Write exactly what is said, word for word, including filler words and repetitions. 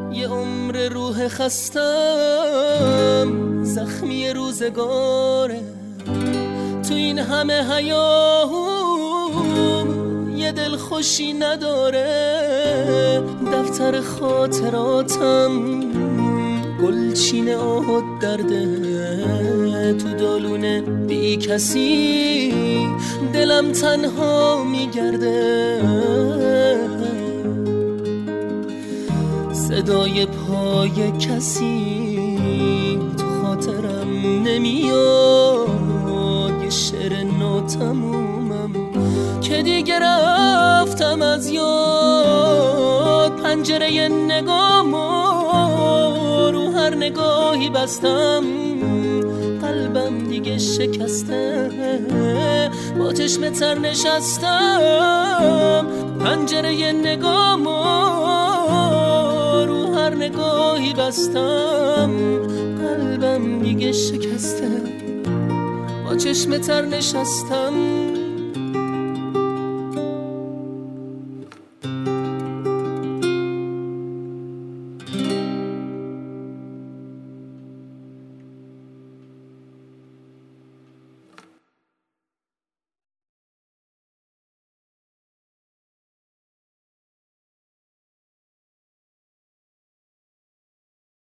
یه عمر روح خستم زخمی روزگاره، تو این همه حیاهوم یه دل خوشی نداره. دفتر خاطراتم گلچین آهد درده، تو دالونه بی کسی دلم تنها میگرده. صدای پای کسی تو خاطرم نمیاد، یه شعر نو تمومم که دیگه رفتم از یاد. پنجره نگامو رو هر نگاهی بستم، قلبم دیگه شکسته با چشم تر نشستم. پنجره نگامو رو هر نگاهی بستم، قلبم دیگه شکسته با چشم تر نشستم.